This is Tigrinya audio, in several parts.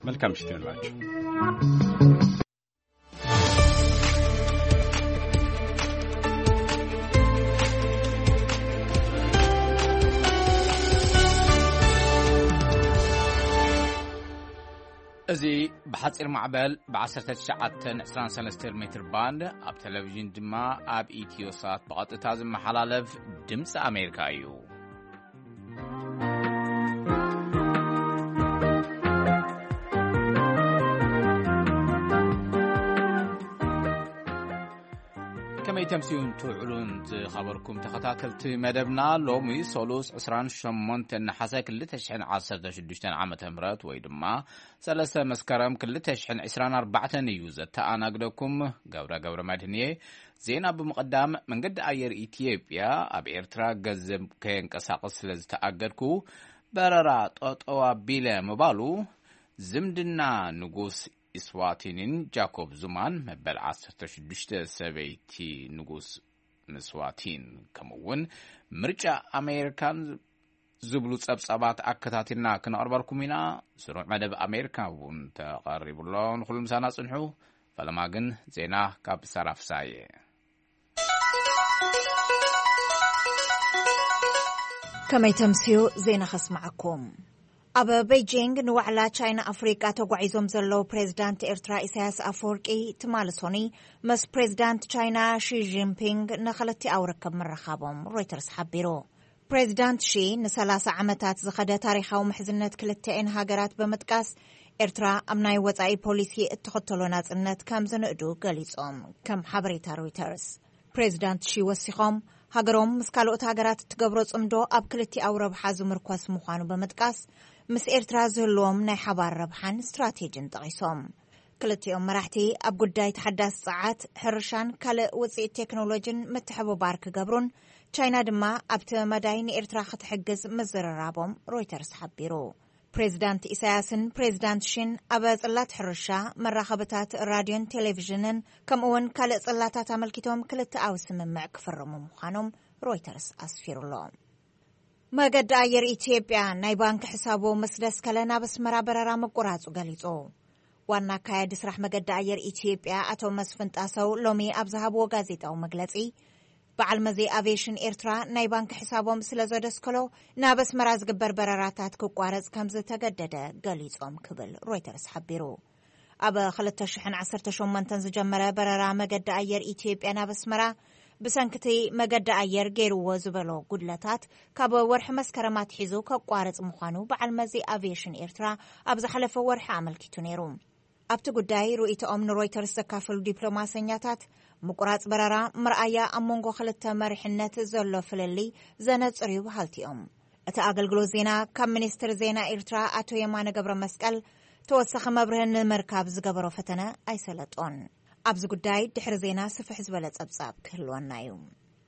መልካም ምሽት ይሁንላችሁ። እዚ بحصير معبل ب1923 متر باند ኣብ ቴሌቪዥን ድማ ኣብ ኢትዮሳት በቀጥታ ዝመሓላለፍ ድምፂ ኣሜሪካ እዩ። كما يتمسيون تعلون خبركم تخطاكلت مدبنا لومي سولوس 28 نحاسة كل تشحن 16 عام تمرات ويدما ثلاثة مسكرم كل تشحن 24 يوزة تانا قدكم قورا مدنية زينا بمقدام من قد اير ايتيوبيا اب ايرترا قزم كين قساقس لز تأقدكو برارات اوطوا بيلا مبالو زمدنا نقوس إسواتينين جاكوب زمان مبال 16 سبيتي نقوس مسواتين كمون مرجع أمريكان زبلو صبصبات أكتاتنا كنقربلكمينا سروع مدب أمريكا ونتقرب الله نخل مسانا صنحو فلما قن زينا كاب سراف سايه كما يتمسيو زينا خسمعكم أبا بيجينغ نوعلا تشاينا أفريقيا تقوعيزوم زلو بريزيدانت إرترا إساياس أفوركي تمالسوني مس بريزيدانت تشاينا شي جينبينغ نخلتي أوركب من رخابهم رويترز حبيرو بريزيدانت شي نسلاسة عمتات زخدة تاريخا ومحزنة كلتين هاجرات بمتقاس إرترا أمناي وزعي بوليسي اتخطلونات النت كام زنقدو قليصهم كم حبريتا رويترز بريزيدانت شي وسيخهم هاجروم مسكالوت هاجرات تقبروز امدو أب كلتي أو ربحازو مركواس مخانو بمتقاس مس إرترا زهلوم ناي حبار ربحان استراتيجين تغيصوم كلتيوم مراحتي أب قداي تحداث ساعات حرشان كالي وزي التكنولوجين متحبو بارك قبرون تشاينا دما أبت مداين إرترا خطحقز مزر رابوم رويترز حبيرو بريزيدانت إساياسن بريزيدانت شين أبا زلات حرشا مراخبتات راديون تلفزيونن كم اون كالي زلاتات عملكتهم كلت أوس ممع كفرمو مخانوم رويترز أسفيرو لهم مقد آير إثيوبيا ناي بانك حسابو مسدس كلنا بس مرابرارا مقرازو قليزو وانا كايد سرح مقد آير إثيوبيا أتو مسفنت أسو لومي أبزهابو غازيت أو مقلتي بعل مزي أفيشن إرترا ناي بانك حسابو مسلزو دسكلو نابس مراز قبر براراتات كوكوارز كمزة تقدد قليزوم كبل رويترز حبيرو أبا خلت تشحن 10 منتنز جمرة برارا مقد آير إثيوبيا نابس مرا بسنكتي مقد أير غيرو وزبلو قدلتات كابو ورح مسكرمات حيزو كقوارز مخانو بعل مزي أفيشن إرترا أبز حلف ورح عمل كتونيروم أبت قداي رؤيت أمن رويترز تكافل دبلوماسينياتات مقراز برارا مرآيا أمونغو خلت مرحنة زلو فللي زنت ريو هالتي أتأقل قلو زينا كم منستر زينا إرترا أتو يمان قبر مسكال توسخ مبرهن مركاب زقبرو فتنا أي سلطون أبز قداي دحر زينا سفح زبلت أبصاب كلوان يوم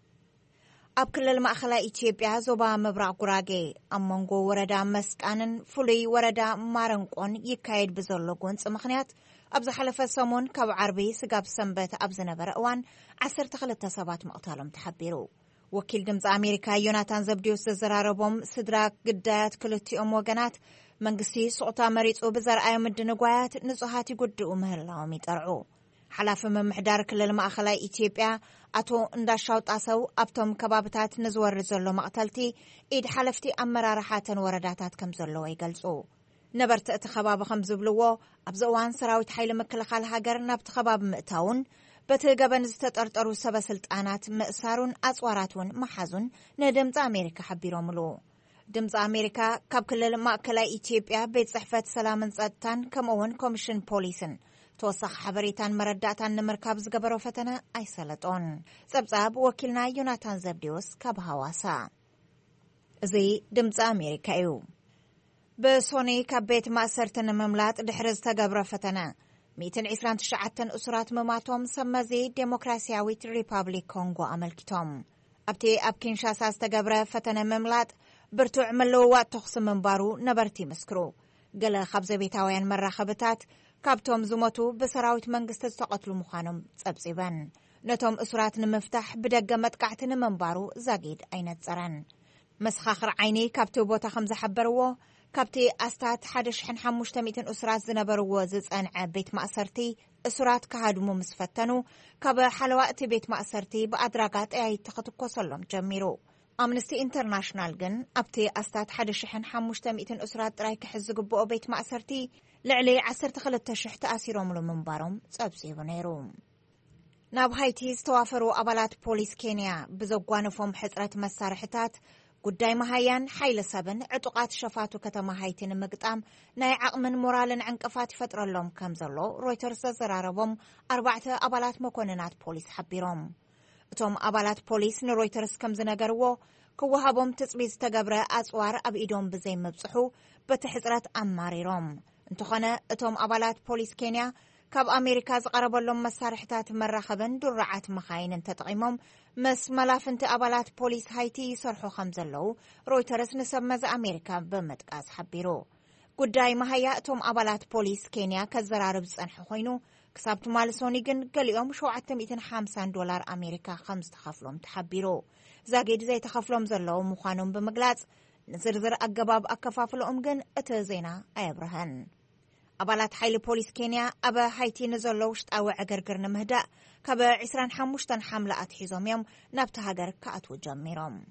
أب كل المأخلة إثيوبيا زوبا مبرع قراغي أمونغو وردا مسكانن فلي وردا مارنقون يكايد بزرلقون سمخنيات أبز حلفة سمون كاب عربي سقاب سنبت أبز نبر أوان 13 سبات مقتالهم تحبيرو وكيل دمز أمريكا يوناتان زبديوس زراربهم سدراك قدايات كلتي وغنات منقسي سقطا مريضو بزر آيوم الدنقويات نزوهاتي قدو مهلاهم يترعو حلاف من محدار كل المأخلة إثيوبيا أتو انداشاو تاسو أبتم كبابتات نزور زلو مقتلتي إيد حلفتي أمرا رحاتن ورداتات كم زلو يقلسو نبرت اتخباب خمزبلوو أبزوان سراويت حيل مكلخال هاجر نبت خباب مئتاون بتقبن زتطرطرو سبا سلطانات مأسارون أصواراتون محازون ندمز أمريكا حبيروملو دمز أمريكا كاب كل المأخلة إثيوبيا بيت صحفة سلامن صدتان كمون كوميشن بوليسن توسخ حبريتان مرداتان نمركاب زقبرو فتنا أي سلطون سبزاب وكيلنا يوناتان زبديوس كاب هواسا زي دمز أمريكا يو بسوني كابيت مأسرتن مملات دحرز تقبرو فتنا 129 أسرات مماتهم سمزي ديمقراسياويت ريبابليك كونغو أملكتهم أبتي أبكين شاساس تقبرو فتنا مملات برتو عملو وقت تخصم منبارو نبرتي مسكرو قل خبز بيتاوين مراخبتات كابتوم زموتو بسراويت منقست تقتلو مخانم صبصيبان نتوم أسرات نمفتح بدقة متقعتن منبارو زاقيد أين تسران مسخاخر عيني كابتو بوتا 5 حبرو كابتي أستات 1500 أسرات زنبروا زنع بيت مأسرتي أسرات كهادمو مسفتنو كاب حلوات بيت مأسرتي بأدراجات أي تخطكو سلم جميرو أمنستي إنترناشنال جن أبتي أستات 1500 أسرات رايك حزقبو بيت مأسرتي لعلي 10 شح تأثيرهم لمنبارهم سبسيبو نيروم ناب هايتي استوافروا أبالات بوليس كينيا بزوجوانفهم حسرات مسارحتات قداي مهايان حيل سبن عطقات شفاتو كتما هايتين مقطام ناي عقمن مورالن عنقفات فتر اللهم كامزلو رويترز زراربهم 4 أبالات مكوننات بوليس حبيروم اتوم أبالات بوليس نرويترز كمزنقروا كوهابهم تسبيز تقبر أسوار أبئيدهم بزي مبصحو بتحسرات أماريروم انتخنا اتوم أبالات بوليس كينيا كاب أمريكا زقرب لهم مسارحتات مرخبن درعات مخاين تطعيمهم مس ملافنت أبالات بوليس هايتي يصرحوا خمزلو رويترز نسمز أمريكا بمتقاس حبيرو قداي مهيا توم أبالات بوليس كينيا كزرارب صنح خوينو كسابت مالسونيجن قليوم $750 أمريكا 5 تخفلهم تحبيرو زاقيد زي تخفلهم زلو مخانهم بمقلاز نزرزر أقباب أكفافلهم جن اتزينا أيبرهن أبالات حيل بوليس كينيا أبا هايتي نزلوشت أو عقرقرن مهدأ كبا 25 حملة أتحيزهم يوم نبت هاجر كأتو جميرهم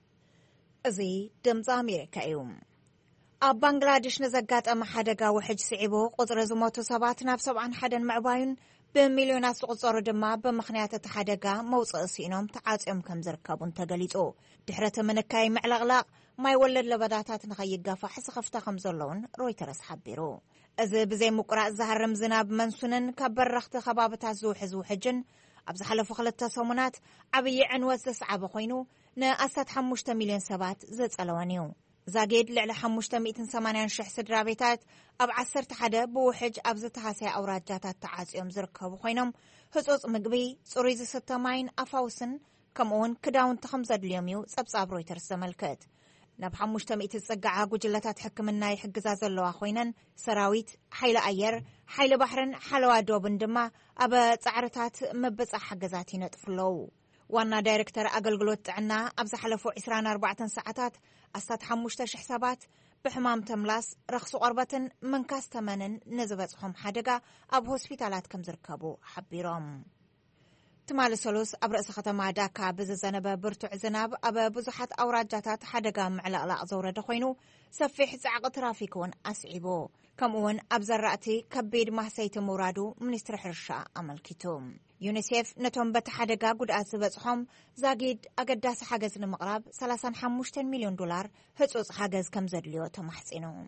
أزي دمز أمريكا يوم أب بنغلاديش نزقات أما حدقا وحج سعيبو قدر زموتو سبات ناب 71 معباين بمليونات قصور دما بمخنيات تحدقا موصق سينهم تعاصيهم كم زركبون تقليتو دحرة منكاي معلغلاق ما يولد لبداتات نغيقا فحس خفتا خمزلون رويترس حبيرو أذ بزي مقرأ زهرم زناب منسونن كبر رخت خبابتا زوح حجن أبز حلفو خلطة صومنات عبي عنوز تسعب خوينو نأسات 5 مليون سبات زيت ألوانيو زاقيد لعلى 580 شح سدرابيتات أب 11 بوحج أبز تحاسي أوراد جاتات تعاسيهم زركبو خوينم هزوز مقبي صوريز 6 ماين أفاوسن كمون كداون تخمزد اليوميو سبصاب رويترس زملكت ناب 500 تسقع قجلتات حكمنا يحقزا زلوا خوينن سراويت حيل أير حيل بحرن حلوا دوبن دما أبا تعرتات مبصع حقزاتي نطفلو وانا دايركتر أقلقلوت عنا أبز حلفو 24 ساعتات أستاد 5 حسابات بحمام تملاس رخصو قربة من كاس تمنن نزبتهم حدقا أب هوسبيتالات كم زركبو حبيروم تمال سلوس أبرأس ختما داكا بزنبه برتع زناب أبا بزحات أوراد جاتات حدقا معلقلاء زورة دخوينو سفيح زعق ترافيكون أسعبو كمون أبزر رأتي كبير محسيت مرادو منستر حرشا أملكتوم يونيسيف نتوم بتحدقا قد أسبتهم زاقيد أقداس حاجز المقرب 35 مليون دولار هتوز حاجز كم زدليو تمحسينهم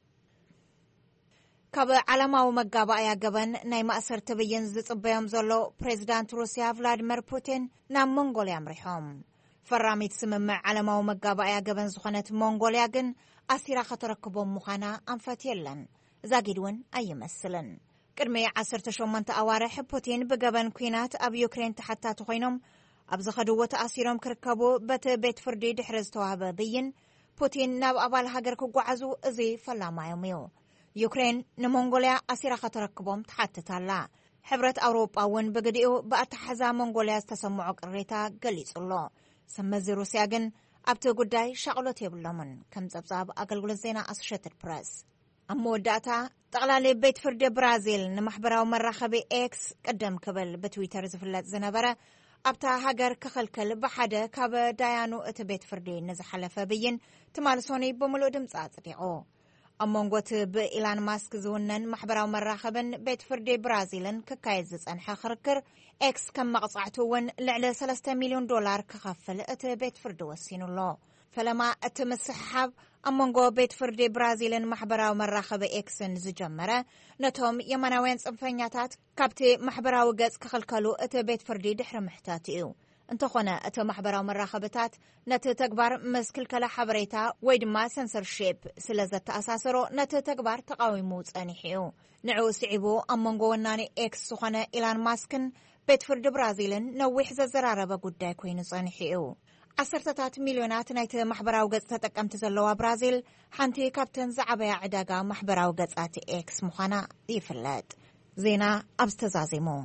كاب علماو مقابا يا قبن ناي مأسر تبين زصبيهم زلو بريزيدانت روسيا فلاديمير بوتين نام مونغوليا مريحهم فراميت سممع علماو مقابا يا قبن زخنت مونغوليا جن أسيرا خطركبهم مخانا أنفتيلن زاقيدون أي مسلن كرمي 18 أوارح بوتين بقبن كوينات أب يوكرين تحتا تخينهم أبزخدو وتأسيرهم كركبو بت بيت فردي دحرز توابا بيين بوتين ناب أبال هاجر كوعزو إزي فلا ما يوميو يوكرين نمونغوليا أسيرا خطركبهم تحتتالا حبرت أوروبا ون بقديو بأتحزا مونغوليا استسمعو قريتا قليس الله سمزي روسيا جن أبتو قداي شغلوت يبلمن كم زبزاب أقلقل الزينا أسوشيتد بريس أمو داتا تغلالي بيت فرد برازيل نمحبراو مرخبي إكس قدم كبل بتويتر زفلات زنبرة أبتا هاجر كخلكل بحدا كاب دايانو اتبيت فردي نزحلفة بيين تمالسوني بملو دمزات ديعو أمونغوت بإيلان ماسك زونن محبراو مراخبن بيت فردي برازيلن ككايزز أنحا خركر إكس كم مقصعتوون لعلى 3 مليون دولار كخفل ات بيت فردي وسينو الله فلما اتمسحاب أمونغو بيت فردي برازيلن محبراو مراخب إكسن زجمرة نتهم يمناوين صنفنياتات كابتي محبراو قز كخلكلو ات بيت فردي دحر محتاتيو انتخونا ات محبراو مراخبتات نت تكبر مسكل كلا حبريتا ويدما سنسرشيب سلازت أساسرو نت تكبر تقاويموت أنيحيو نعو سعيبو أمونغو وناني إكس سخنا إيلان ماسكن بيت فرد برازيلن نوح زرارة بقوداي كوينوس أنيحيو 10 مليونات نايت محبراو قز تتقمت زلوا برازيل حانتي كابتن زعبايا عداقا محبراو قزات إكس مخانا يفلات زينا أبستزازيمو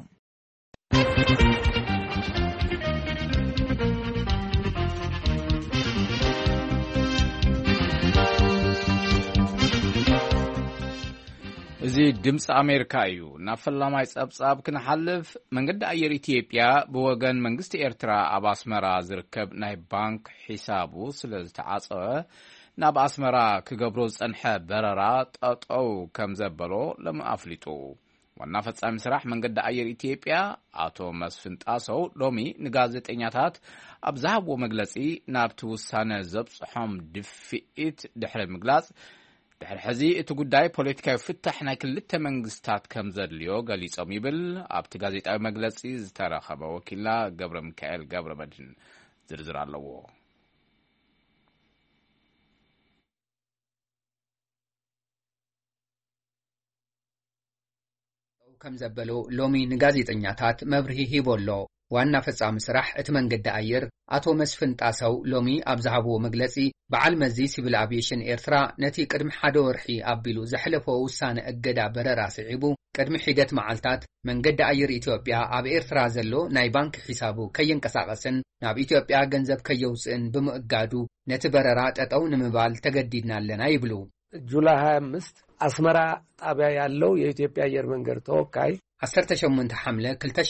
زي دمس أمريكا يو نفلا ما يصاب كنحلف من قد أير إثيوبيا بوجن من قست إرترا أباس مرا زركب ناي بانك حسابه سلز تعاصه ناب أسمرا كجبروز أنحى بررات أو كم زبلو لما أفلتو والنفس أمسرح من قد أير إثيوبيا أتو مسفنت أسو لومي نجازت إنياتات أبزهب ومجلسي نابتو سنة زبص حم دفئت دحر المجلس دحر حزي اتقداي بوليتيكا فتحنا كل التمنجستات كم زرليو قال يصوم يبل أبتجازت أي مجلسي زترى خبا وكلا قبر مكائل قبر مدن زرزر على كم زبلو لومي نغازيطኛታት መብርሂ ሂቦሎ ዋና ፈጻሚ ስራሕ እቲ መንገዲ ኣየር ኣቶ መስፍን ጣሰው ሎሚ ኣብዛሃብዎ መግለጺ በዓል መዚ ሲቪል አቪዬሽን ኤርትራ ነቲ ቅድሚ ሓደ ወርሒ ኣቢሉ ዘሕለፈ ውሳነ እገዳ በረራ ስዒቡ ቅድሚ ሒደት መዓልታት መንገዲ ኣየር ኢትዮጵያ ኣብ ኤርትራ ዘሎ ናይ ባንክ ሒሳቡ ከይንቀሳቐስን ናብ ኢትዮጵያ ገንዘብ ከየውፅእን ብምእጋዱ ነቲ በረራ ጠጠው ንምባል ተገዲድና ኣለና ይብሉ ጁላይ 25 አስመራ ጣቢያ ያለው የኢትዮጵያ አየር መንገድ ተወካይ 18 ሐምለ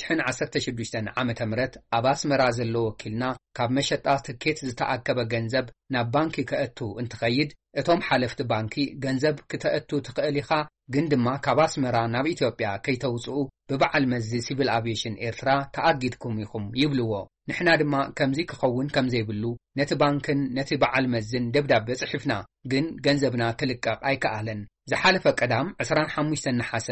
2016 ዓመተ ምህረት ኣብ አስመራ ዘሎ ወኪልና ካብ መሸጣ ትኬት ዝተኣከበ ገንዘብ ናብ ባንኪ ከእቱ እንትኸይድ እቶም ሓለፍቲ ባንኪ ገንዘብ ክትእቱ ትኽእል ኢኻ ግን ድማ ካብ አስመራ ናብ ኢትዮጵያ ከይተውፅኡ በበዓል መዚ ሲቪል አቪዬሽን ኤርትራ ተኣጊድኩም ኢኹም ይብልዎ ንሕና ድማ ከምዚ ክኸውን ከምዘይብሉ ነቲ ባንክን ነቲ በዓል መዝን ደብዳቤ ጽሒፍና ግን ገንዘብና ክልቀቕ ኣይከኣለን زحالف قدام 25 نحاس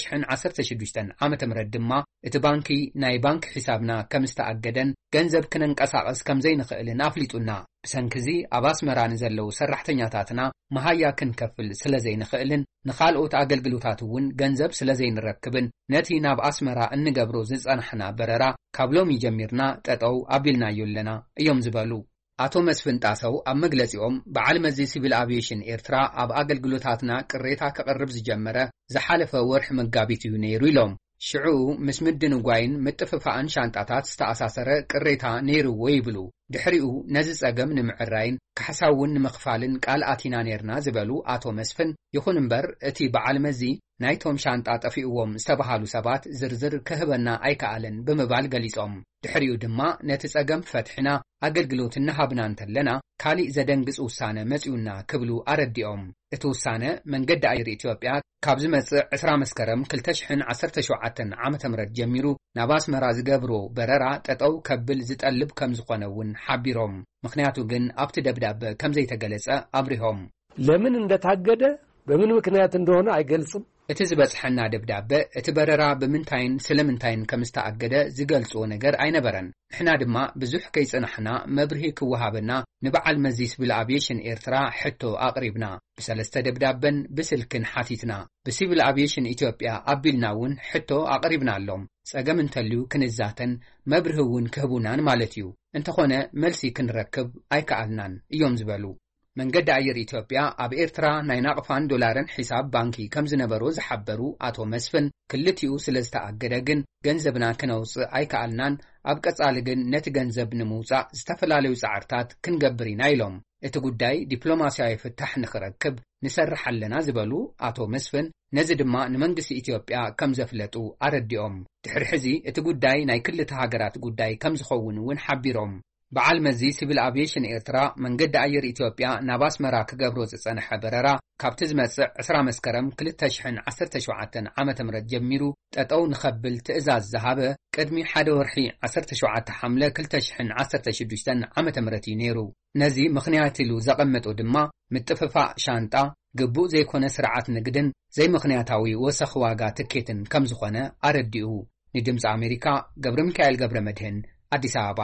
2016 ዓመተ ምህረት ድማ እቲ ባንኪ ናይ ባንክ ሒሳብና ከም ዝተኣገደን ገንዘብ ክንንቀሳቐስ ከም ዘይንኽእልን ኣፍሊጡና ብሰንኪዚ ኣብ አስመራ ንዘለው ሰራሕተኛታትና መሃያ ክንከፍል ስለዘይንኽእልን ንኻልኦት ኣገልግሎታት እውን ገንዘብ ስለዘይንረክብን ነቲ ናብ አስመራ እንገብሮ ዝጸናሕና በረራ ካብ ሎሚ ጀሚርና ጠጠው ኣቢልናዮ ኣለና እዮም ዝበሉ አቶ መስፍን ጣሰው ኣብ መግለጺኦም በዓል መዚ ሲቪል አቪዬሽን ኤርትራ ኣብ ኣገልግሎታትና ቅሬታ ከቀርብ ዝጀመረ ዝሓለፈ ወርሕ መጋቢት እዩ ነይሩ ኢሎም ሽዑ ምስ ምድንጓይን ምጥፍፋእን ሻንጣታት ዝተኣሳሰረ ቅሬታ ነይሩዎ ይብሉ ድሕሪኡ ነዚ ጸገም ንምዕራይን ክሕሳውን ንምኽፋልን ቃል ኣቲና ነርና ዝበሉ አቶ መስፍን ይኹን እምበር እቲ በዓል መዚ ናይቶም ሻንጣ ጠፊኡዎም ዝተባሃሉ ሰባት ዝርዝር ክህበና ኣይከኣለን ብምባል ገሊጾም ድሕሪኡ ድማ ነቲ ጸገም ፈትሕና ኣገልግሎት እንሃብና እንተለና ካሊእ ዘደንግጽ ውሳነ መጺኡና ክብሉ ኣረዲኦም እቲ ውሳነ መንገዲ ኣየር ኢትዮጵያ ካብ ዝመጽእ 20 መስከረም 2017 ዓመተ ምህረት ጀሚሩ ናብ አስመራ ዝገብሮ በረራ ጠጠው ከብል ዝጠልብ ከም ዝኾነውን ሓቢሮም ምክንያቱ ግን ኣብቲ ደብዳቤ ከም ዘይተገለጸ አብሪሆም ለምን እንደታገደ በምን ምክንያት እንደሆነ አይገልጽም እቲ ዝበጽሐና ደብዳቤ እቲ በረራ ብምንታይን ስለምንታይን ከም ዝተኣገደ ዝገልጾ ነገር ኣይነበረን ንሕና ድማ ብዙሕ ከይጽናሕና መብርሂ ክወሃበና ንበዓል መዚ ሲቪል አቪዬሽን ኤርትራ ሕቶ ኣቕሪብና ብሰለስተ ደብዳቤን ብስልክን ሓቲትና ብሲቪል አቪዬሽን ኢትዮጵያ ኣቢልናውን ሕቶ ኣቕሪብናሎም ጸገም እንተልዩ ክንዛተን መብርሂ እውን ክህቡናን ማለት እዩ እንተኾነ መልሲ ክንረክብ ኣይከኣልናን እዮም ዝበሉ መንገዲ ኣየር ኢትዮጵያ ኣብ ኤርትራ ናይ ናቕፋን ዶላርን ሒሳብ ባንኪ ከም ዝነበሩ ዝሓበሩ አቶ መስፍን ክልቲኡ ስለዝተኣገደ ግን ገንዘብና ክነውፅእ ኣይከኣልናን ኣብ ቀጻሊ ግን ነቲ ገንዘብ ንምውፃእ ዝተፈላለዩ ጻዕርታት ክንገብር ኢና ኢሎም እቲ ጉዳይ ዲፕሎማስያዊ ፍታሕ ንኽረክብ ንሰርሕ ኣለና ዝበሉ አቶ መስፍን ነዚ ድማ ንመንግስቲ ኢትዮጵያ ከም ዘፍለጡ ኣረዲኦም ድሕሪ ሕዚ እቲ ጉዳይ ናይ ክልተ ሃገራት ጉዳይ ከም ዝኸውን እውን ሓቢሮም በዓል መዚ ሲቪል አቪዬሽን ኤርትራ መንገዲ ኣየር ኢትዮጵያ ናብ አስመራ ክገብሮ ዝጸንሐ በረራ ካብቲ ዝመጽእ 20 መስከረም 2017 ዓመተ ምህረት ጀሚሩ ጠጠው ንኸብል ትእዛዝ ዝሃበ ቅድሚ ሓደ ወርሒ 17 ሐምለ 2016 ዓመተ ምህረት ነይሩ ነዚ ምኽንያት ኢሉ ዘቐመጡ ድማ ምጥፍፋእ ሻንጣ ግቡእ ዘይኮነ ስርዓት ንግድን ዘይምኽንያታዊ ወሰኽ ዋጋ ትኬትን ከም ዝኾነ ኣረዲኡ ንድምፂ ኣሜሪካ ገብረ ሚካኤል ገብረ መድህን አዲስ አበባ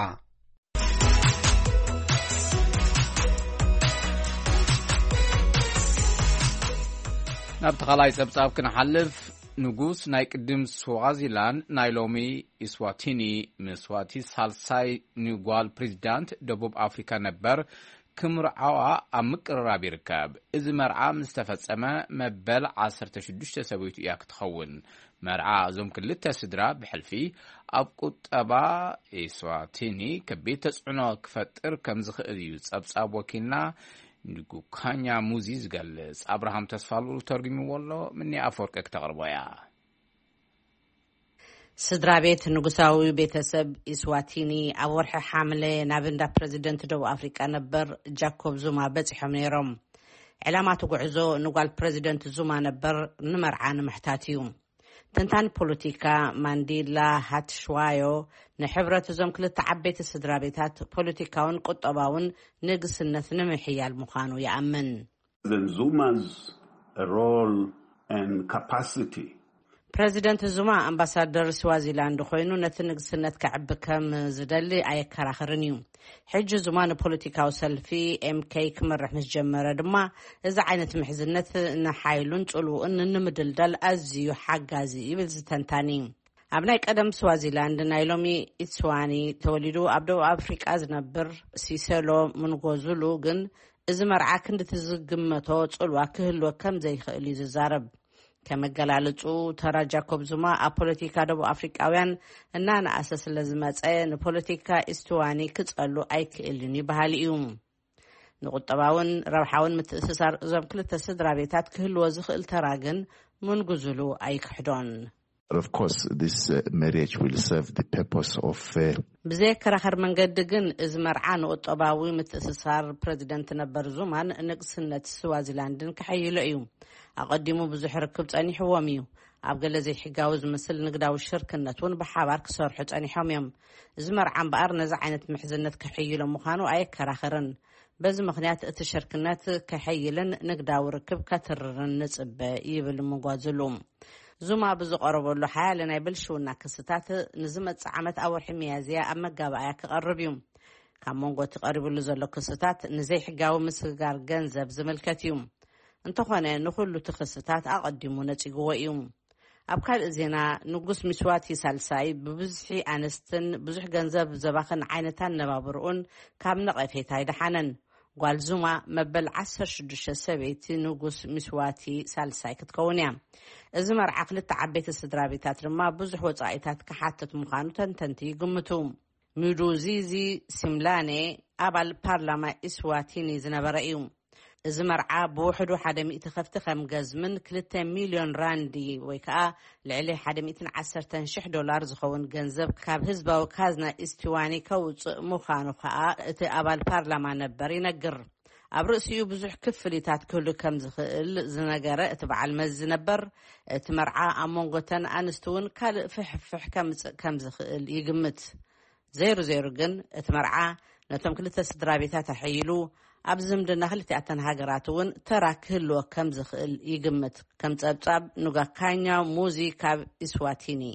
ናብ ተኻላይ ጸብጻብ ክንሓልፍ ንጉስ ናይ ቅድም ስዋዚላንድ ናይ ሎሚ ኢስዋቲኒ ምስዋቲ ሳልሳይ ኒጓል ፕሬዚዳንት ደቡብ አፍሪካ ነበር ክምርዓዋ ኣብ ምቅርራብ ይርከብ እዚ መርዓ ምስ ተፈጸመ መበል 16 ሰበይቱ እያ ክትኸውን መርዓ እዞም ክልተ ስድራ ብሕልፊ ኣብ ቁጠባ ኢስዋቲኒ ከቢድ ተጽዕኖ ክፈጥር ከም ዝኽእል እዩ ጸብጻብ ወኪልና ንጉካኛ ሙዚ ዝገልጽ አብርሃም ተስፋሉ ተርጉምዎሎ ምን አፈወርቅ ተቀርበያ ስድራ ቤት ንጉሳዊ ቤተሰብ ኢስዋቲኒ ኣብ ወርሒ ሓምለ ናብ እንዳ ፕሬዚደንት ደቡብ አፍሪካ ነበር ጃኮብ ዙማ በጽሖም ነይሮም ዕላማቱ ጉዕዞ ንጓል ፕሬዚደንት ዙማ ነበር ንመርዓን ምሕታትዩ ተንታን ፖለቲካ ማንዴላ ሃትሽዋዮ ንሕብረት ዞም ክልተ ዓበይቲ ስድራ ቤታት ፖለቲካውን ቁጠባውን ንግስነት ንምሕያል ምዃኑ ይኣምን Zuma's role and capacity ፕሬዚደንት ዙማ አምባሳደር ስዋዚላንድ ኮይኑ ነቲ ንግስነት ከዕብ ከም ዝደሊ ኣየከራኽርን እዩ ሕጂ ዙማ ንፖለቲካዊ ሰልፊ ኤምኬ ክመርሕ ምስ ጀመረ ድማ እዚ ዓይነት ምሕዝነት ንሓይሉን ጽልኡን ንምድልዳል ኣዝዩ ሓጋዚ ይብል ዝተንታኒ ኣብ ናይ ቀደም ስዋዚላንድ ናይ ሎሚ ኢትስዋኒ ተወሊዱ ኣብ ደቡብ አፍሪካ ዝነብር ሲሰሎ ምንጎዙሉ ግን እዚ መርዓ ክንዲ ትዝግመቶ ጽልዋ ክህልዎ ከም ዘይኽእል እዩ ዝዛረብ ከመገላለጹ ተራ ጃኮብ ዙማ ኣብ ፖለቲካ ደቡብ አፍሪካውያን እናነኣሰ ስለ ዝመጸ ንፖለቲካ ኢስቱዋኒ ክጸሉ ኣይክእልን ይበሃል እዩ ንቁጠባውን ረብሓውን ምትእስሳር እዞም ክልተ ስድራ ቤታት ክህልዎ ዝኽእል ተራ ግን ምንጉዝሉ ኣይክሕዶን Of course, this marriage will serve the purpose of ብዘይከራኸር መንገዲ ግን እዚ መርዓ ንቁጠባዊ ምትእስሳር ፕሬዚደንት ነበር ዙማን ንግስነት ስዋዚላንድን ክሕይሎ እዩ ኣቀዲሙ ብዙሕ ርክብ ጸኒሕዎም እዩ ኣብ ገለ ዘይሕጋዊ ዝመስል ንግዳዊ ሽርክነት እውን ብሓባር ክሰርሑ ጸኒሖም እዮም እዚ መርዓ እምበኣር ነዚ ዓይነት ምሕዝነት ክሕይሎ ምዃኑ ኣይከራኸርን በዚ ምክንያት እቲ ሽርክነት ክሕይልን ንግዳዊ ርክብ ከትርርን ንጽበ ይብል ምጓዝሉ ዙማ ብዝቀረበሉ ሓያለ ናይ ብልሽውና ክስታት ንዝመጽእ ዓመት ኣብ ወርሒ ሚያዝያ ኣብ መጋባእያ ክቐርብ እዩ ካብ መንጎቲ ቀሪቡሉ ዘሎ ክስታት ንዘይሕጋዊ ምስጋር ገንዘብ ዝምልከት እዩ እንተኾነ ንኹሉ ትኽስታት ኣቀዲሙ ነጺግዎ እዩ ኣብ ካልእ ዜና ንጉስ ሚስዋቲ ሳልሳይ ብብዝሒ ኣንስትን ብዙሕ ገንዘብ ዘባኽን ዓይነታን ነባብርኡን ካብ ነቐፌታ ይደሓነን ጓል ዙማ መበል 16 ሰበይቲ ንጉስ ሚስዋቲ ሳልሳይ ክትከውን እያ እዚ መርዓ ክልተ ዓበይቲ ስድራ ቤታት ድማ ብዙሕ ወጻኢታት ክሓትት ምዃኑ ተንተንቲ ይግምቱ ሚዱዚዚ ሲምላኔ ኣባል ፓርላማ ኢስዋቲኒ ዝነበረ እዩ እዚ መርዓ ብውሕዱ 100 ከፍቲ ከም ገዝምን 2 ሚልዮን ራንዲ ወይ ከዓ ልዕሊ $110,000 ዝኸውን ገንዘብ ካብ ህዝባዊ ካዝና ኢስቱዋኒ ከውፅእ ምዃኑ ከዓ እቲ ኣባል ፓርላማ ነበር ይነግር ኣብ ርእሲኡ ብዙሕ ክፍሊታት ክህሉ ከም ዝኽእል ዝነገረ እቲ በዓል መዚ ነበር እቲ መርዓ ኣብ መንጎተን ኣንስቱውን ካልእ ፍሕፍሕ ከም ዝኽእል ይግምት ዘይሩ ግን እቲ መርዓ ነቶም ክልተ ስድራ ቤታት ኣሕይሉ ኣብ ዝምድና ክልቲኣተን ሃገራት እውን ተራ ክህልዎ ከም ዝኽእል ይግምት ከም ጸብጻብ ንጋካኛ ሙዚ ካብ ኢስዋቲኒ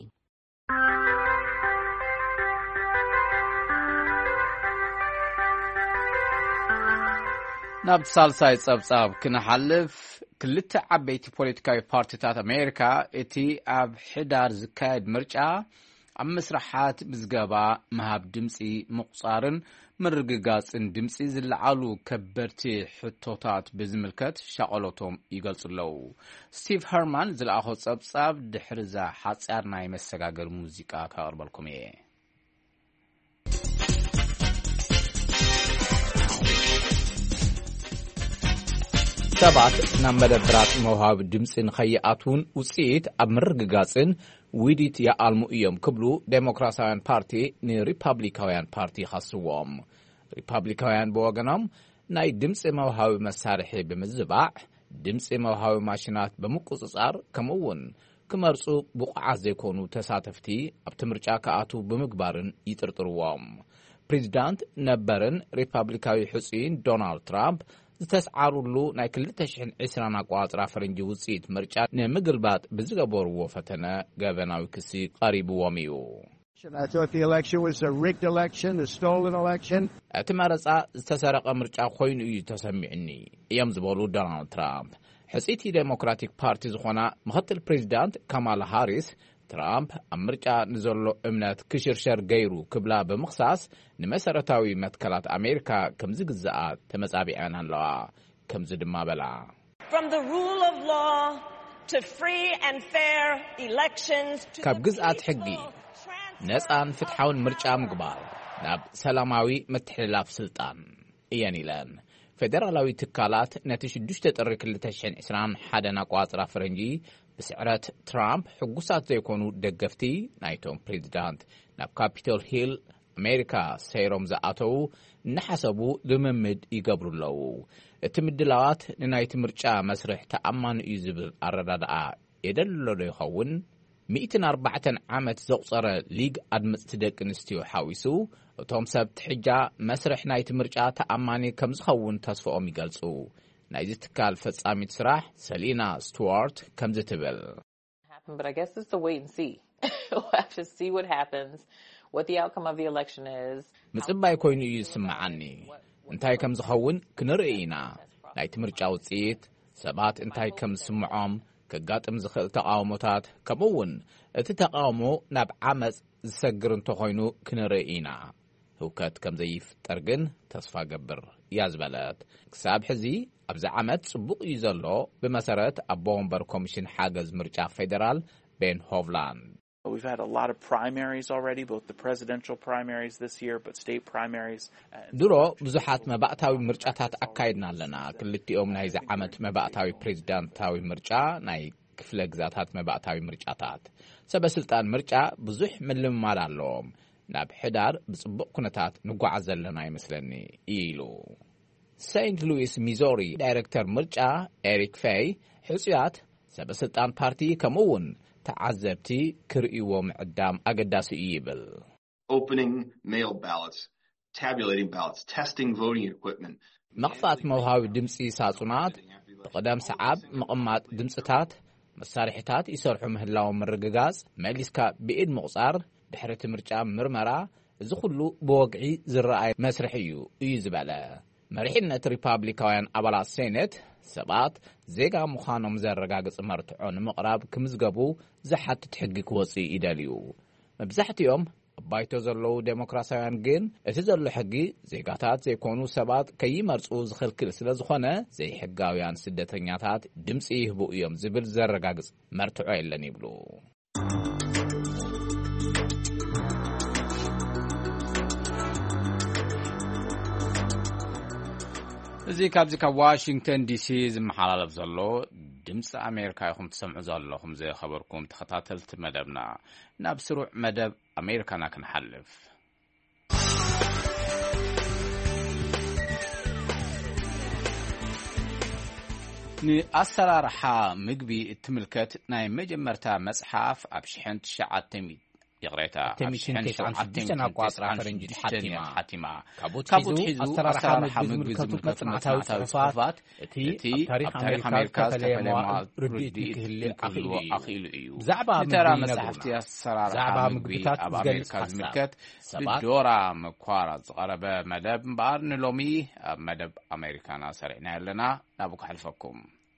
ናብ ሳልሳይ ጸብጻብ ክንሓልፍ ክልተ ዓበይቲ ፖለቲካዊ ፓርቲታት ኣሜሪካ እቲ ኣብ ሕዳር ዝካየድ ምርጫ ኣብ መስራሓት ምዝገባ መሃብ ድምፂ ምቁጻርን ምርግጋጽን ድምፂ ዝለዓሉ ከበድቲ ሕቶታት ብዝምልከት ሻቐሎቶም ይገልጹለው ስቲቭ ሄርማን ዝለኣኾ ጸብጻብ ድሕርዛ ሓጻር ናይ መሰጋገር ሙዚቃ ካቀርበልኩም እየ ሰባት ናብ መደብራት መውሃብ ድምፂ ንኸይኣትውን ውፅኢት ኣብ ምርግጋጽን ዊዲት ይኣልሙ እዮም ክብሉ ዴሞክራሲያውያን ፓርቲ ንሪፓብሊካውያን ፓርቲ ይኸስዎም ሪፓብሊካውያን ብወገኖም ናይ ድምፂ መውሃቢ መሳርሒ ብምዝባዕ ድምፂ መውሃቢ ማሽናት ብምቁፅጻር ከምኡውን ክመርፁ ብቑዓት ዘይኮኑ ተሳተፍቲ ኣብቲ ምርጫ ከኣቱ ብምግባርን ይጥርጥርዎም ፕሬዚዳንት ነበርን ሪፓብሊካዊ ሕፁይን ዶናልድ ትራምፕ ዝተስዓሩሉ ናይ 2020 ኣቋፅራ ፈረንጂ ውፅኢት ምርጫ ንምግልባጥ ብዝገበርዎ ፈተነ ገበናዊ ክሲ ቀሪብዎም እዩ I thought the election was a rigged election, a stolen election. እቲ መረፃ ዝተሰረቀ ምርጫ ኮይኑ እዩ ተሰሚዕኒ እዮም ዝበሉ ዶናልድ ትራምፕ ሕፅይቲ ዴሞክራቲክ ፓርቲ ዝኾና ምክትል ፕሬዚዳንት ካማላ ሃሪስ ትራምፕ ኣብ ምርጫ ንዘሎ እምነት ክሽርሸር ገይሩ ክብላ ብምኽሳስ ንመሰረታዊ መትከላት ኣሜሪካ ከም ዝግዛኣ ተመጻቢዐን ኣለዋ ከምዚ ድማ በላ From the rule of law to free and fair elections to ካብ ግዝኣት ሕጊ ነፃን ፍትሓውን ምርጫ ምግባር ናብ ሰላማዊ ምትሕልላፍ ስልጣን እየን ኢለን ፌደራላዊ ትካላት ነቲ 6 ጥሪ 2021 ኣቋጽራ ፈረንጂ ብስዕረት ትራምፕ ሕጉሳት ዘይኮኑ ደገፍቲ ናይቶም ፕሬዚዳንት ናብ ካፒቶል ሂል ኣሜሪካ ሰይሮም ዝኣተው ንሓሰቡ ልምምድ ይገብሩለዉ እቲ ምድላዋት ንናይቲ ምርጫ መስርሕ ተኣማኒ እዩ ዝብል ኣረዳድኣ የደልሎ ዶ ይኸውን 104 ዓመት ዘቑፀረ ሊግ ኣድመፅቲ ደቂ ኣንስትዮ ሓዊሱ እቶም ሰብቲ ሕጃ መስርሕ ናይቲ ምርጫ ተኣማኒ ከም ዝኸውን ተስፋኦም ይገልጹ ናይዚ ትካል ፈጻሚት ስራሕ ሰሊና ስቱዋርት ከም ዝትብል But I guess it's the wait and see. We'll have to see what happens, what the outcome of the election is. ምጽባይ ኮይኑ እዩ ዝስምዓኒ እንታይ ከም ዝኸውን ክንርኢ ኢና ናይቲ ምርጫ ውጽኢት ሰባት እንታይ ከም ዝስምዖም ከጋጥም ዝኽእል ተቃውሞታት ከምኡውን እቲ ተቃውሞ ናብ ዓመፅ ዝሰግር እንተኾይኑ ክንርኢ ኢና ህውከት ከም ዘይፍጠር ግን ተስፋ ገብር እያ ዝበለት ክሳብ ሕዚ ኣብዚ ዓመት ጽቡቕ እዩ ዘሎ ብመሰረት ኣቦ ወንበር ኮሚሽን ሓገዝ ምርጫ ፌደራል ቤን ሆቭላንድ We've had a lot of primaries already, both the presidential primaries this year, but state primaries. ድሮ ብዙሓት መባእታዊ ምርጫታት ኣካይድና ኣለና ክልቲኦም ናይ ዓመት መባእታዊ ፕሬዚዳንታዊ ምርጫ ናይ ክፍለ ግዛታት መባእታዊ ምርጫታት ሰበስልጣን ምርጫ ብዙሕ ምልምማድ ኣለዎም ናብ ሕዳር ብጽቡቕ ኩነታት ንጓዓዝ ዘለና ይመስለኒ ኢሉ ሴንት ሉዊስ ሚዞሪ ዳይሬክተር ምርጫ ኤሪክ ፌይ ሕጽያት ሰበስልጣን ፓርቲ ከምኡውን ተዓዘብቲ ክርእይዎ ምዕዳም ኣገዳሲ እዩ ይብል opening mail ballots, tabulating ballots, testing voting equipment. መቕጻት መውሃቢ ድምፂ ሳጹናት ብቐደም ሰዓብ ምቕማጥ ድምፅታት መሳርሒታት ይሰርሑ ምህላዎም ምርግጋጽ መሊስካ ብኢድ ምቑጻር ድሕሪ እቲ ምርጫ ምርመራ እዚ ኩሉ ብወግዒ ዝረኣይ መስርሕ እዩ ዝበለ መሪሕነት ሪፓብሊካውያን ኣባላት ሴኔት ሰባት ዜጋ ምዃኖም ዘረጋግጽ መርትዖ ንምቕራብ ክምዝገቡ ዝሓትት ሕጊ ክወፅእ ይደልዩ መብዛሕትኦም ባይቶ ዘለዉ ዴሞክራሲያውያን ግን እቲ ዘሎ ሕጊ ዜጋታት ዘይኮኑ ሰባት ከይመርጹ ዝኽልክል ስለ ዝኾነ ዘይሕጋውያን ስደተኛታት ድምፂ ይህቡ እዮም ዝብል ዘረጋግጽ መርትዖ የለን ይብሉ እዚ ካብዚ ካብ ዋሽንግተን ዲሲ ዝመሓላለፍ ዘሎ ድምፂ ኣሜሪካ ይኹም ትሰምዑ ዘለኹም ዘኸበርኩም ተኸታተልቲ መደብና ናብ ስሩዕ መደብ ኣሜሪካና ክንሓልፍ ንኣሰራርሓ ምግቢ እትምልከት ናይ መጀመርታ መጽሓፍ ኣብ 1900 يقرأتها تمشين عن أقواصر فرنجي حتيمة كابوت حيزو أسرار حمد بزمكة مصنعات تي تاريخ أمريكا تفلموا رديت أخيل إيو ترى مسحفتي أسرار حمد بأمريكا زمكة بالدورة مقارنة غربة مدب بارن لومي مدب أمريكانا سرعنا لنا نبوك حلفكم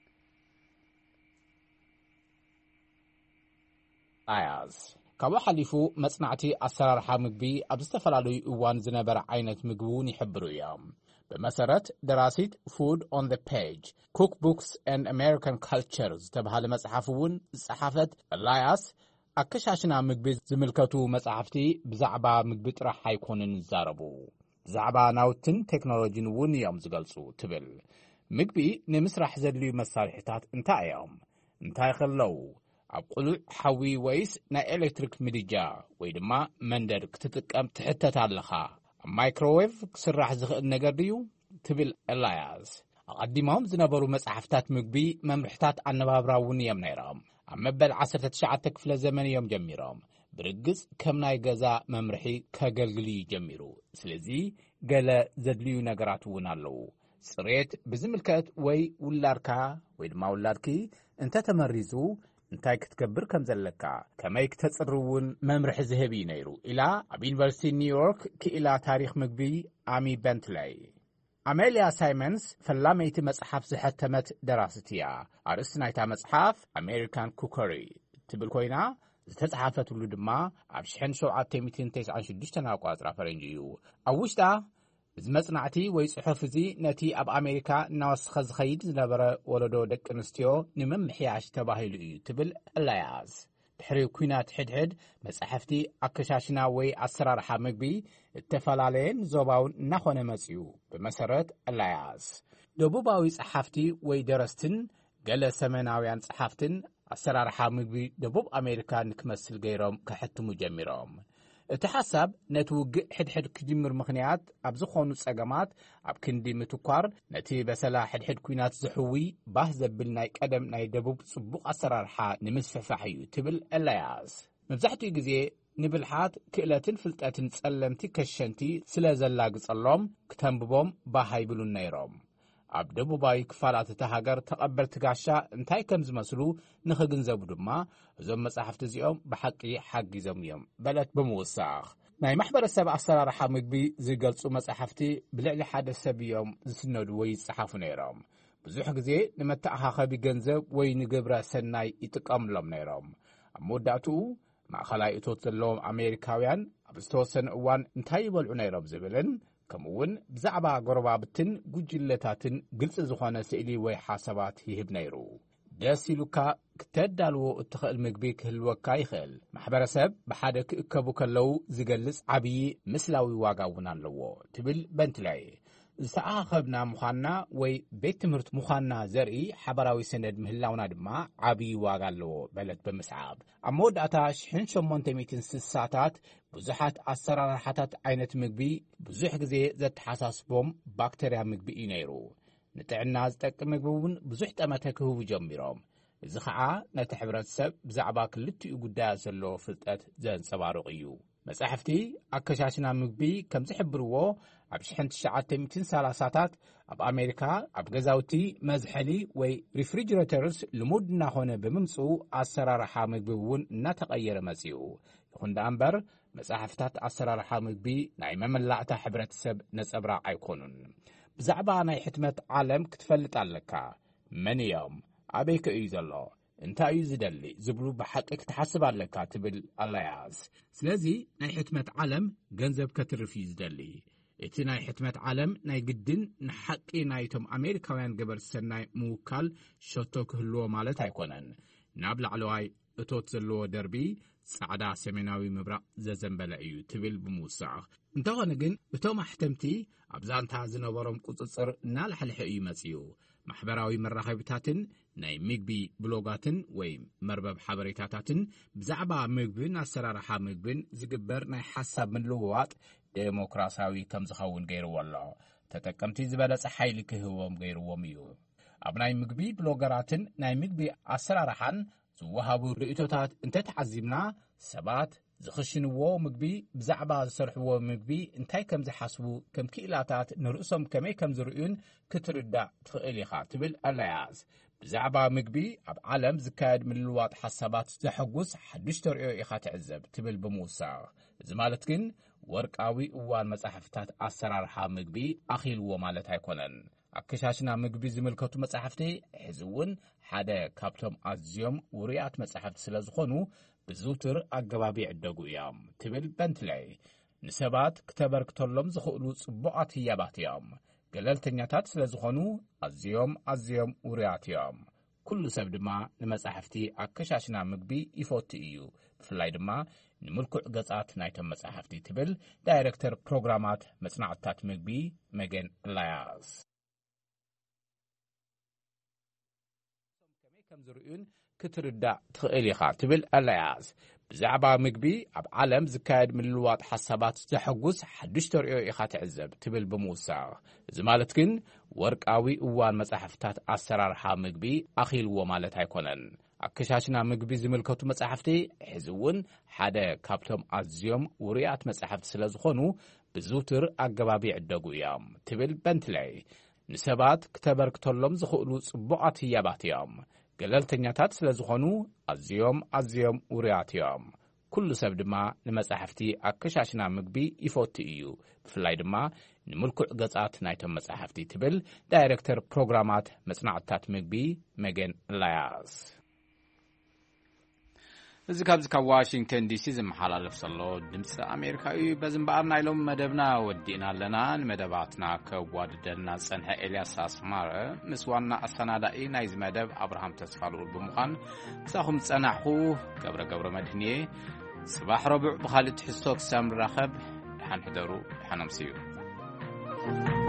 آياز ካብኡ ሓሊፉ መጽናዕቲ ኣሰራርሓ ምግቢ ኣብ ዝተፈላለዩ እዋን ዝነበረ ዓይነት ምግቡን ይሕብሩ እዮም ብመሰረት ደራሲት ፉድ ኦን ዘ ፔጅ ኩክ ቡክስ ኤንድ ኣሜሪካን ካልቸር ዝተባሃለ መጽሓፍ እውን ዝጸሓፈት ኤላያስ ኣከሻሽና ምግቢ ዝምልከቱ መጽሓፍቲ ብዛዕባ ምግቢ ጥራሕ ኣይኮኑን ይዛረቡ ብዛዕባ ናውትን ቴክኖሎጂን እውን እዮም ዝገልጹ ትብል ምግቢ ንምስራሕ ዘድልዩ መሳርሒታት እንታይ እዮም እንታይ ከለው ኣብ ቁሉዕ ሓዊ ወይስ ናይ ኤሌክትሪክ ምድጃ ወይ ድማ መንደር ክትጥቀም ትሕተት ኣለኻ ኣብ ማይክሮዌቭ ክስራሕ ዝኽእል ነገር ድዩ ትብል ኤላያስ ኣቐዲሞም ዝነበሩ መጽሓፍታት ምግቢ መምርሕታት ኣነባብራ እውን እዮም ነይሮም ኣብ መበል 19 ክፍለ ዘመን እዮም ጀሚሮም ብርግጽ ከም ናይ ገዛ መምርሒ ከገልግሉ ጀሚሩ ስለዚ ገለ ዘድልዩ ነገራት እውን ኣለዉ ጽሬት ብዝምልከት ወይ ውላድካ ወይ ድማ ውላድኪ እንተተመሪዙ እንታይ ክትገብር ከም ዘለካ ከመይ ክትጽርውን መምርሒ ዝህብ ነይሩ ኢላ ኣብ ዩኒቨርሲቲ ኒውዮርክ ክኢላ ታሪኽ ምግቢ ኣሚ ቤንትሌይ ኣሜልያ ሳይመንስ ፈላመይቲ መጽሓፍ ዝሕተመት ደራሲት እያ ኣርእስቲ ናይታ መጽሓፍ ኣሜሪካን ኩከሪ ትብል ኮይና ዝተጻሕፈትሉ ድማ ኣብ 1796 ኣቋጽራ ፈረንጂ እዩ ኣብ ውሽጣ እዚ መጽናዕቲ ወይ ጽሑፍ እዚ ነቲ ኣብ ኣሜሪካ እናወስኸ ዝኸይድ ዝነበረ ወለዶ ደቂ ኣንስትዮ ንምምሕያሽ ተባሂሉ እዩ ትብል ኤላያስ ድሕሪ ኩናት ሕድሕድ መጽሓፍቲ ኣከሻሽና ወይ ኣሰራርሓ ምግቢ እተፈላለየን ዞባውን እናኾነ መጽዩ ብመሰረት ኤላያስ ደቡባዊ ጸሓፍቲ ወይ ደረስትን ገለ ሰሜናውያን ጸሓፍትን ኣሰራርሓ ምግቢ ደቡብ ኣሜሪካ ንክመስል ገይሮም ከሕትሙ ጀሚሮም እቲ ሓሳብ ነቲ ውግእ ሕድሕድ ክጅምር ምኽንያት ኣብ ዝኾኑ ጸገማት ኣብ ክንዲ ምትኳር ነቲ በሰላ ሕድሕድ ኩናት ዝሕዊ ባህ ዘብል ናይ ቀደም ናይ ደቡብ ጽቡቕ ኣሰራርሓ ንምስፍሕፋሕ እዩ ትብል ኤልያስ መብዛሕትኡ ግዜ ንብልሓት ክእለትን ፍልጠትን ጸለምቲ ከሸንቲ ስለ ዘላግጸሎም ክተንብቦም ባህ ይብሉን ነይሮም ኣብ ደቡባዊ ክፋላት እታ ሃገር ተቐበልቲ ጋሻ እንታይ ከም ዝመስሉ ንኽግንዘቡ ድማ እዞም መጻሕፍቲ እዚኦም ብሓቂ ሓጊዞም እዮም በለት ብምውሳኽ ናይ ማሕበረሰብ ኣሰራርሓ ምግቢ ዝገልጹ መጻሕፍቲ ብልዕሊ ሓደ ሰብ እዮም ዝስነዱ ወይ ይጸሓፉ ነይሮም ብዙሕ ግዜ ንመተኣኻኸቢ ገንዘብ ወይ ንግብረ ሰናይ ይጥቀምሎም ነይሮም ኣብ መወዳእትኡ ማእኸላይ እቶት ዘለዎም ኣሜሪካውያን ኣብ ዝተወሰነ እዋን እንታይ ይበልዑ ነይሮም ዝብልን ከምኡውን ብዛዕባ ጎረባብትን ጉጅለታትን ግልጽ ዝኾነ ስእሊ ወይ ሓሳባት ይህብ ነይሩ ደስ ኢሉካ ክተዳልዎ እትኽእል ምግቢ ክህልወካ ይኽእል ማሕበረሰብ ብሓደ ክእከቡ ከለዉ ዝገልጽ ዓብዪ ምስላዊ ዋጋ እውን ኣለዎ ትብል በንትላይ ዝተኣኻኸብና ምዃንና ወይ ቤት ትምህርቲ ምዃንና ዘርኢ ሓበራዊ ሰነድ ምህላውና ድማ ዓብዪ ዋጋ ኣለዎ በለት ብምስዓብ ኣብ መወዳእታ 1860ታት ብዙሓት ኣሰራርሓታት ዓይነት ምግቢ ብዙሕ ግዜ ዘተሓሳስቦም ባክተርያ ምግቢ እዩ ነይሩ ንጥዕና ዝጠቅም ምግቢ እውን ብዙሕ ጠመተ ክህቡ ጀሚሮም እዚ ከዓ ነቲ ሕብረተሰብ ብዛዕባ ክልቲኡ ጉዳያት ዘለዎ ፍልጠት ዘንጸባርቕ እዩ መጻሕፍቲ ኣከሻሽና ምግቢ ከም ዝሕብርዎ ኣብ 1930ታት ኣብ ኣሜሪካ ኣብ ገዛውቲ መዝሐሊ ወይ ሪፍሪጅሬተርስ ልሙድ እናኾነ ብምምጽኡ ኣሰራርሓ ምግቢ እውን እናተቐየረ መጺኡ ይኹን ደኣ እምበር መጻሕፍታት ኣሰራርሓ ምግቢ ናይ መመላእታ ሕብረተሰብ ነጸብራቕ ኣይኮኑን ብዛዕባ ናይ ሕትመት ዓለም ክትፈልጥ ኣለካ መን እዮም ኣበይከ እዩ ዘሎ እንታይ እዩ ዝደሊ ዝብሉ ብሓቂ ክትሓስብ ኣለካ ትብል ኣላያስ ስለዚ ናይ ሕትመት ዓለም ገንዘብ ከትርፍ እዩ ዝደሊ እቲ ናይ ሕትመት ዓለም ናይ ግድን ንሓቂ ናይቶም ኣሜሪካውያን ገበርቲ ሰናይ ምውካል ሸቶ ክህልዎ ማለት ኣይኮነን ናብ ላዕለዋይ እቶት ዘለዎ ደርቢ ጻዕዳ ሰሜናዊ ምብራቕ ዘዘንበለ እዩ ትብል ብምውሳኽ እንተኾነ ግን እቶም ኣሕተምቲ ኣብ ዛንታ ዝነበሮም ቁፅፅር እናላሕልሐ እዩ መጺኡ ማሕበራዊ መራኸቢታትን ናይ ምግቢ ብሎጋትን ወይ መርበብ ሓበሬታታትን ብዛዕባ ምግብን ኣሰራርሓ ምግብን ዝግበር ናይ ሓሳብ ምልውዋጥ ዴሞክራሲያዊ ከም ዝኸውን ገይርዎ ኣሎ ተጠቀምቲ ዝበለጸ ሓይሊ ክህቦም ገይርዎም እዩ ኣብ ናይ ምግቢ ብሎገራትን ናይ ምግቢ ኣሰራርሓን ዝወሃቡ ርእቶታት እንተተዓዚምና ሰባት ዝኽሽንዎ ምግቢ ብዛዕባ ዝሰርሕዎ ምግቢ እንታይ ከም ዝሓስቡ ከም ክኢላታት ንርእሶም ከመይ ከም ዝርእዩን ክትርዳእ ትኽእል ኢኻ ትብል ኣላያስ ብዛዕባ ምግቢ ኣብ ዓለም ዝካየድ ምልልዋጥ ሓሳባት ዘሐጉስ ሓድሽ ተርእዮ ኢኻ ትዕዘብ ትብል ብምውሳኽ እዚ ማለት ግን ወርቃዊ እዋን መጻሕፍታት ኣሰራርሓ ምግቢ ኣኺልዎ ማለት ኣይኮነን ኣከሻሽና ምግቢ ዝምልከቱ መጻሕፍቲ ሕዚ እውን ሓደ ካብቶም ኣዝዮም ውሩያት መጻሕፍቲ ስለ ዝኾኑ ብዝውትር ኣገባቢ ይዕደጉ እዮም ትብል በንትላይ ንሰባት ክተበርክተሎም ዝኽእሉ ጽቡቓት ህያባት እዮም ገለልተኛታት ስለ ዝኾኑ ኣዝዮም ውሩያት እዮም ኩሉ ሰብ ድማ ንመጻሕፍቲ ኣከሻሽና ምግቢ ይፈቱ እዩ ብፍላይ ድማ ንምልኩዕ ገጻት ናይቶም መጻሕፍቲ ትብል ዳይሬክተር ፕሮግራማት መጽናዕትታት ምግቢ መገን ላያስ ከመይ ከም ዝርእዩን ክትርዳእ ትኽእል ኢኻ ትብል ኣላያስ ብዛዕባ ምግቢ ኣብ ዓለም ዝካየድ ምልልዋጥ ሓሳባት ዘሐጉስ ሓድሽ ተርእዮ ኢኻ ትዕዘብ ትብል ብምውሳኽ እዚ ማለት ግን ወርቃዊ እዋን መጻሕፍታት ኣሰራርሓ ምግቢ ኣኺልዎ ማለት ኣይኮነን ኣከሻሽና ምግቢ ዝምልከቱ መጻሕፍቲ ሕዚ እውን ሓደ ካብቶም ኣዝዮም ውሩያት መጻሕፍቲ ስለ ዝኾኑ ብዝውትር ኣገባቢ ይዕደጉ እዮም ትብል በንትላይ ንሰባት ክተበርክተሎም ዝኽእሉ ጽቡቓት ህያባት እዮም ገለልተኛታት ስለ ዝኾኑ ኣዝዮም ውሩያት እዮም ኩሉ ሰብ ድማ ንመጻሕፍቲ ኣከሻሽና ምግቢ ይፈቱ እዩ ብፍላይ ድማ ንምልኩዕ ገጻት ናይቶም መጻሕፍቲ ትብል ዳይሬክተር ፕሮግራማት መጽናዕትታት ምግቢ መገን ላያስ እዚ ካብዚ ካብ ዋሽንግተን ዲሲ ዝመሓላለፍ ዘሎ ድምፂ ኣሜሪካ እዩ በዚ እምበኣር ናይሎም መደብና ወዲእና ኣለና ንመደባትና ከዋድደልና ፀንሐ ኤልያስ ኣስማረ ምስ ዋና ኣሰናዳኢ ናይዚ መደብ ኣብርሃም ተስፋልኡል ብምዃን ምሳኹም ፀናሕኹ ገብረ መድህንየ صباح ربع بخالد حستوك سام الرخب حنحضروا حنمسيو